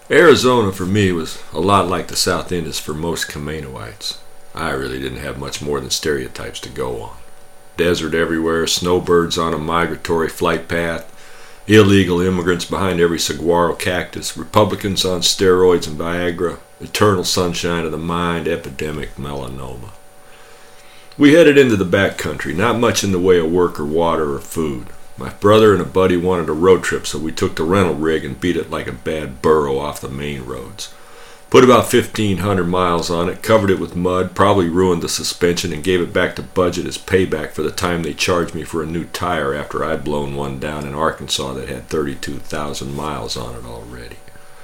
Arizona for me was a lot like the South End is for most Caminoites. I really didn't have much more than stereotypes to go on. Desert everywhere, snowbirds on a migratory flight path, illegal immigrants behind every saguaro cactus, Republicans on steroids and Viagra, eternal sunshine of the mind, epidemic melanoma. We headed into the backcountry, not much in the way of work or water or food. My brother and a buddy wanted a road trip, so we took the rental rig and beat it like a bad burro off the main roads. Put about 1,500 miles on it, covered it with mud, probably ruined the suspension, and gave it back to Budget as payback for the time they charged me for a new tire after I'd blown one down in Arkansas that had 32,000 miles on it already.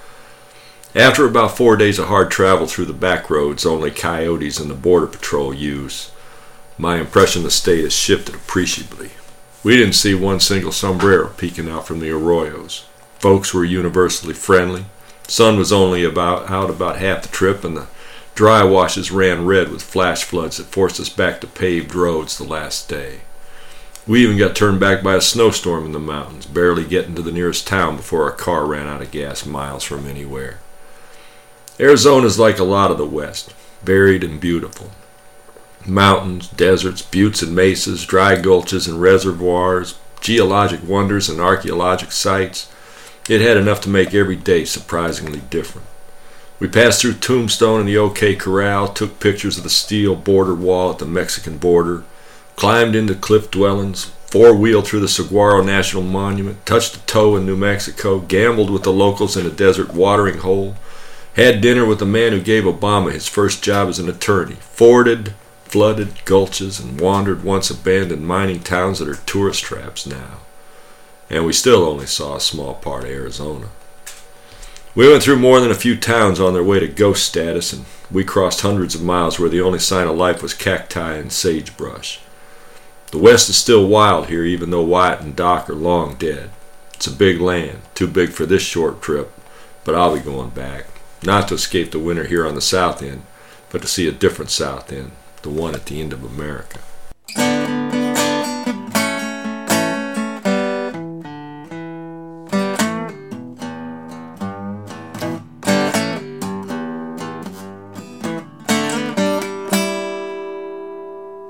After about 4 days of hard travel through the back roads only coyotes and the Border Patrol use, my impression of the state has shifted appreciably. We didn't see one single sombrero peeking out from the arroyos. Folks were universally friendly. Sun was only out about half the trip, and the dry washes ran red with flash floods that forced us back to paved roads the last day. We even got turned back by a snowstorm in the mountains, barely getting to the nearest town before our car ran out of gas miles from anywhere. Arizona's like a lot of the West, varied and beautiful. Mountains, deserts, buttes and mesas, dry gulches and reservoirs, geologic wonders and archaeologic sites. It had enough to make every day surprisingly different. We passed through Tombstone and the OK Corral, took pictures of the steel border wall at the Mexican border, climbed into cliff dwellings, four-wheeled through the Saguaro National Monument, touched a toe in New Mexico, gambled with the locals in a desert watering hole, had dinner with the man who gave Obama his first job as an attorney, forded, flooded gulches, and wandered once abandoned mining towns that are tourist traps now. And we still only saw a small part of Arizona. We went through more than a few towns on their way to ghost status, and we crossed hundreds of miles where the only sign of life was cacti and sagebrush. The West is still wild here, even though Wyatt and Doc are long dead. It's a big land, too big for this short trip, but I'll be going back. Not to escape the winter here on the South End, but to see a different South End, the one at the end of America.